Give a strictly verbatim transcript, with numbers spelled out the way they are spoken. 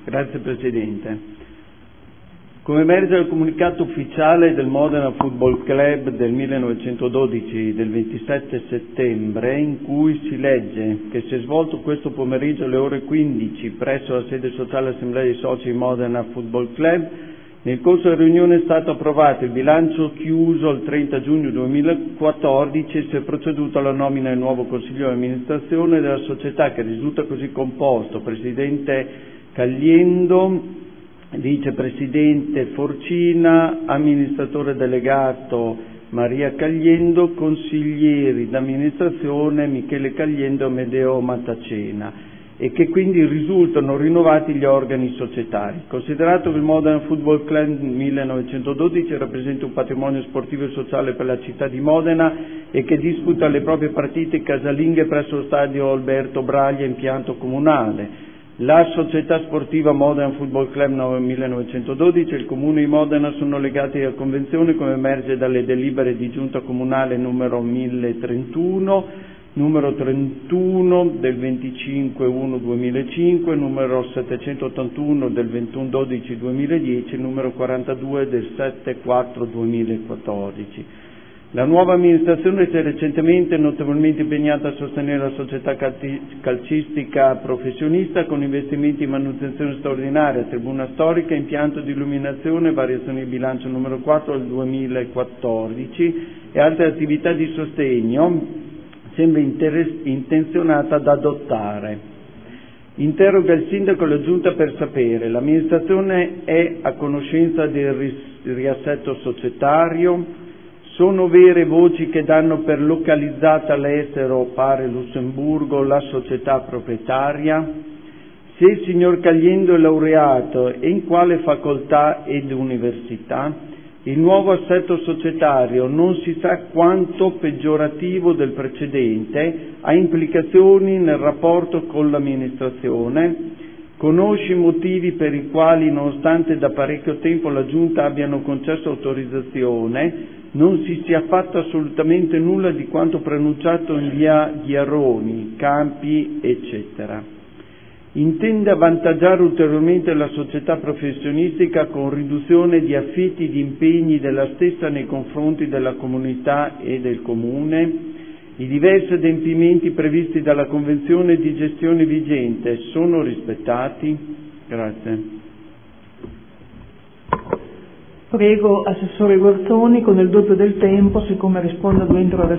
Grazie Presidente. Come emerge dal comunicato ufficiale del Modena Football Club del millenovecentododici del ventisette settembre, in cui si legge che si è svolto questo pomeriggio alle ore quindici presso la sede sociale Assemblea dei Soci Modena Football Club, nel corso della riunione è stato approvato il bilancio chiuso il trenta giugno duemilaquattordici e si è proceduto alla nomina del nuovo Consiglio di amministrazione della società, che risulta così composto: Presidente Cagliendo, Vicepresidente Forcina, amministratore delegato Maria Cagliendo, consiglieri d'amministrazione Michele Cagliendo e Amedeo Mattacena, e che quindi risultano rinnovati gli organi societari. Considerato che il Modena Football Club millenovecentododici rappresenta un patrimonio sportivo e sociale per la città di Modena e che disputa le proprie partite casalinghe presso lo stadio Alberto Braglia, impianto comunale, la società sportiva Modena Football Club millenovecentododici e il Comune di Modena sono legati a convenzione, come emerge dalle delibere di giunta comunale numero mille trentuno, numero trentuno del venticinque uno duemilacinque, numero settecentottantuno del ventuno dodici duemiladieci, numero quarantadue del sette quattro duemilaquattordici. La nuova amministrazione si è recentemente notevolmente impegnata a sostenere la società calcistica professionista con investimenti in manutenzione straordinaria, tribuna storica, impianto di illuminazione, variazioni di bilancio numero quattro del duemilaquattordici e altre attività di sostegno sembra intenzionata ad adottare. Interroga il Sindaco e la Giunta per sapere: l'amministrazione è a conoscenza del riassetto societario? Sono vere voci che danno per localizzata all'estero, pare Lussemburgo, la società proprietaria? Se il signor Cagliendo è laureato, e in quale facoltà ed università? Il nuovo assetto societario, non si sa quanto peggiorativo del precedente, ha implicazioni nel rapporto con l'amministrazione? Conosce i motivi per i quali, nonostante da parecchio tempo la Giunta abbiano concesso autorizzazione, non si sia fatto assolutamente nulla di quanto preannunciato in via Ghiaroni, Campi, eccetera. Intende avvantaggiare ulteriormente la società professionistica con riduzione di affitti e di impegni della stessa nei confronti della comunità e del Comune? I diversi adempimenti previsti dalla Convenzione di gestione vigente sono rispettati? Grazie. Prego Assessore Guerzoni, con il doppio del tempo, siccome rispondo a due interrogazioni